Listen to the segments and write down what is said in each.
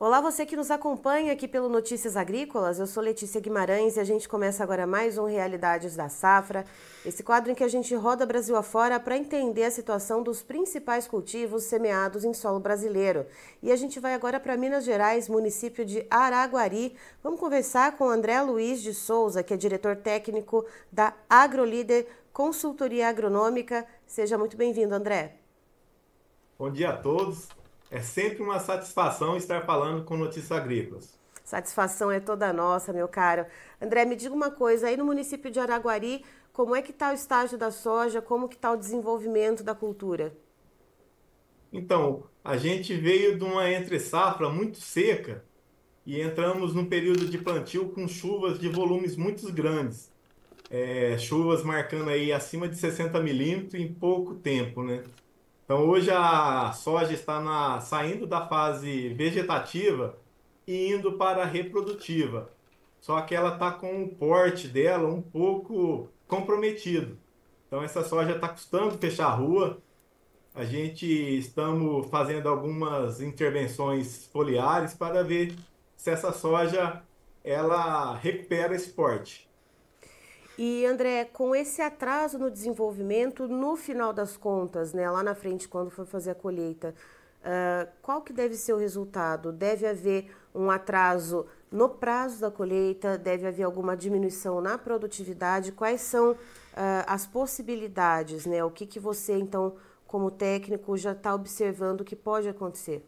Olá, você que nos acompanha aqui pelo Notícias Agrícolas. Eu sou Letícia Guimarães e a gente começa agora mais um Realidades da Safra, esse quadro em que a gente roda Brasil afora para entender a situação dos principais cultivos semeados em solo brasileiro. E a gente vai agora para Minas Gerais, município de Araguari. Vamos conversar com André Luiz de Souza, que é diretor técnico da AgroLíder Consultoria Agronômica. Seja muito bem-vindo, André. Bom dia a todos. É sempre uma satisfação estar falando com Notícias Agrícolas. Satisfação é toda nossa, meu caro. André, me diga uma coisa, aí no município de Araguari, como é que está o estágio da soja, como que está o desenvolvimento da cultura? Então, a gente veio de uma entre-safra muito seca e entramos num período de plantio com chuvas de volumes muito grandes. Chuvas marcando aí acima de 60 milímetros em pouco tempo, né? Então, hoje a soja está saindo da fase vegetativa e indo para a reprodutiva. Só que ela está com o porte dela um pouco comprometido. Então, essa soja está custando fechar a rua. A gente estamos fazendo algumas intervenções foliares para ver se essa soja ela recupera esse porte. E André, com esse atraso no desenvolvimento, no final das contas, né, lá na frente, quando for fazer a colheita, qual que deve ser o resultado? Deve haver um atraso no prazo da colheita? Deve haver alguma diminuição na produtividade? Quais são as possibilidades, né? O que você, então, como técnico, já está observando que pode acontecer?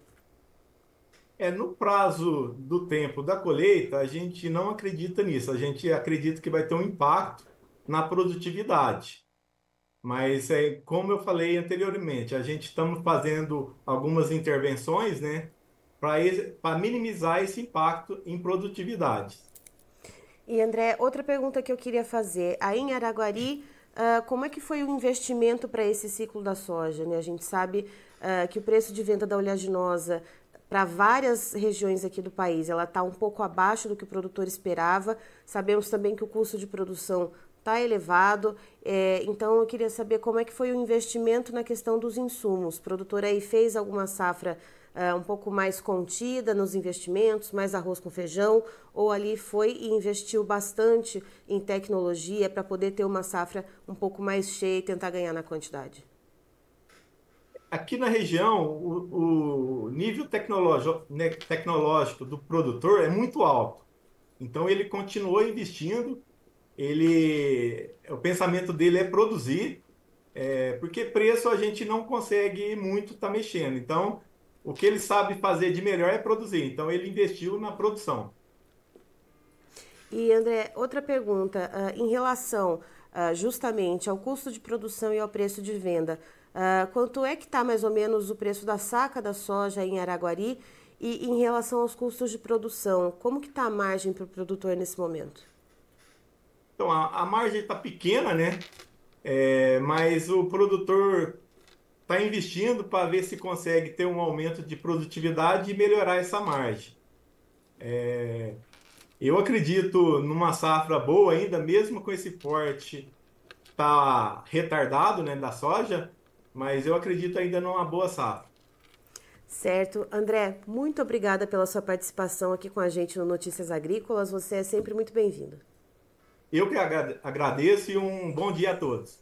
No prazo do tempo da colheita, a gente não acredita nisso. A gente acredita que vai ter um impacto na produtividade. Mas como eu falei anteriormente, a gente estamos fazendo algumas intervenções, né, para minimizar esse impacto em produtividade. E André, outra pergunta que eu queria fazer. Aí em Araguari, como é que foi o investimento para esse ciclo da soja? Né? A gente sabe que o preço de venda da oleaginosa para várias regiões aqui do país, ela está um pouco abaixo do que o produtor esperava. Sabemos também que o custo de produção está elevado. Então eu queria saber como é que foi o investimento na questão dos insumos. O produtor aí fez alguma safra um pouco mais contida nos investimentos, mais arroz com feijão, ou ali foi e investiu bastante em tecnologia para poder ter uma safra um pouco mais cheia e tentar ganhar na quantidade? Aqui na região, o nível tecnológico, né, tecnológico do produtor é muito alto. Então ele continuou investindo, o pensamento dele é produzir, porque preço a gente não consegue muito estar mexendo. Então, o que ele sabe fazer de melhor é produzir. Então ele investiu na produção. E André, outra pergunta, em relação justamente ao custo de produção e ao preço de venda, quanto é que está mais ou menos o preço da saca da soja em Araguari e em relação aos custos de produção, como que está a margem para o produtor nesse momento? Então a margem está pequena, né? Mas o produtor está investindo para ver se consegue ter um aumento de produtividade e melhorar essa margem. Eu acredito numa safra boa ainda, mesmo com esse porte tá retardado, né, da soja, mas eu acredito ainda numa boa safra. Certo. André, muito obrigada pela sua participação aqui com a gente no Notícias Agrícolas. Você é sempre muito bem-vindo. Eu que agradeço e um bom dia a todos.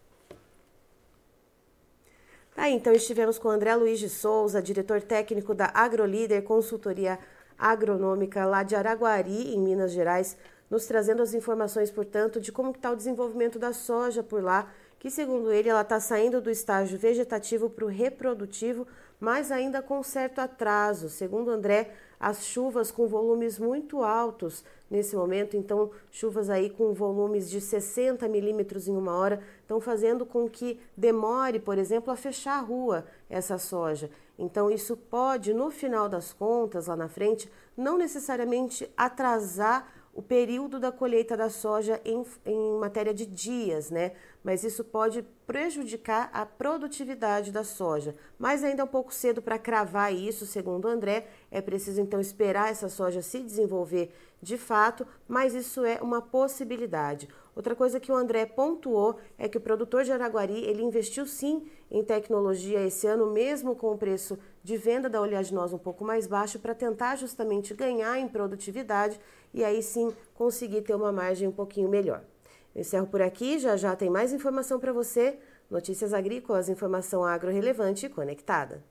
Tá aí, então estivemos com o André Luiz de Souza, diretor técnico da AgroLíder Consultoria Agronômica lá de Araguari, em Minas Gerais, nos trazendo as informações, portanto, de como está o desenvolvimento da soja por lá, que segundo ele ela está saindo do estágio vegetativo para o reprodutivo, mas ainda com certo atraso. Segundo o André, as chuvas com volumes muito altos nesse momento, então chuvas aí com volumes de 60 milímetros em uma hora, estão fazendo com que demore, por exemplo, a fechar a rua essa soja. Então isso pode, no final das contas, lá na frente, não necessariamente atrasar o período da colheita da soja em matéria de dias, né? Mas isso pode prejudicar a produtividade da soja. Mas ainda é um pouco cedo para cravar isso, segundo o André. É preciso então esperar essa soja se desenvolver de fato, mas isso é uma possibilidade. Outra coisa que o André pontuou é que o produtor de Araguari, ele investiu sim em tecnologia esse ano, mesmo com o preço de venda da oleaginosa um pouco mais baixo, para tentar justamente ganhar em produtividade e aí sim conseguir ter uma margem um pouquinho melhor. Eu encerro por aqui, já já tem mais informação para você. Notícias agrícolas, informação agro relevante e conectada.